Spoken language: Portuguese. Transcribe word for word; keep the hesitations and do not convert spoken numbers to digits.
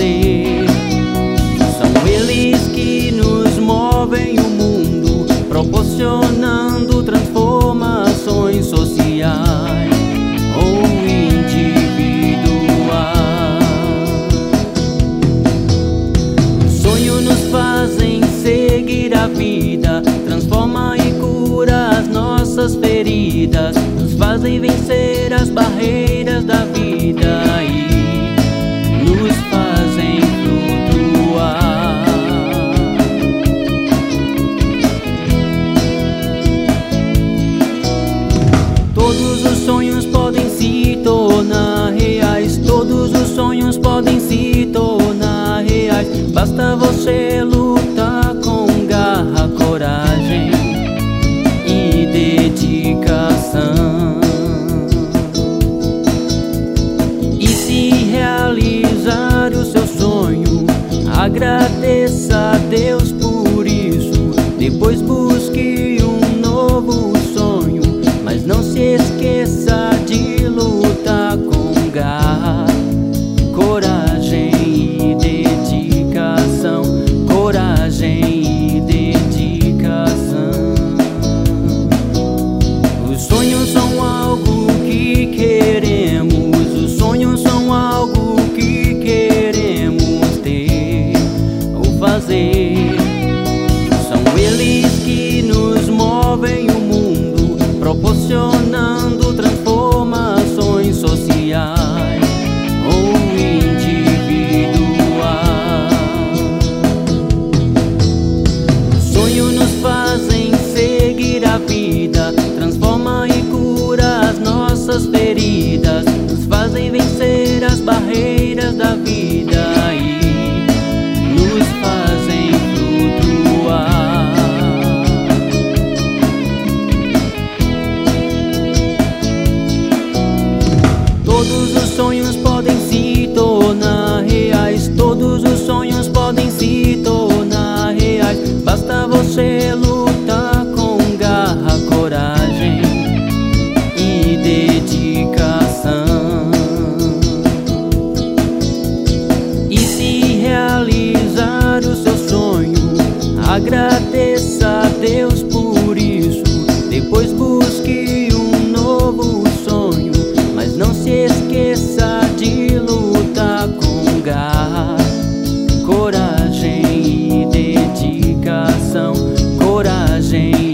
fazer. São eles que nos movem o mundo, proporcionando transformações sociais ou individuais. O sonho nos fazem seguir a vida, transforma e cura as nossas feridas, nos fazem vencer as barreiras da vida e nos fazem flutuar. Todos os sonhos podem se tornar reais, todos os sonhos podem se tornar reais. Basta você lutar com garra, coragem e dedicação. E se realizar o seu sonho, agradeça a Deus por isso. Depois busque um novo sonho, mas não se esqueça de lutar com garra, coragem e dedicação. Coragem e dedicação. Os sonhos são algo que queremos, os sonhos são algo que queremos ter ou fazer. São eles que nos movem o mundo, proporcionando transformações sociais ou individuais. O sonho nos fazem seguir a vida, transforma e cura as nossas feridas, nos fazem vencer as barreiras da vida e nos fazem flutuar. Todos os sonhos podem se tornar reais, todos os sonhos podem se tornar reais. Basta você lutar com garra, coragem e dedicação. E se realizar o seu sonho, agradeça a Deus por isso. Depois busque um novo sonho, mas não se esqueça de lutar com garra, coragem e dedicação. Coragem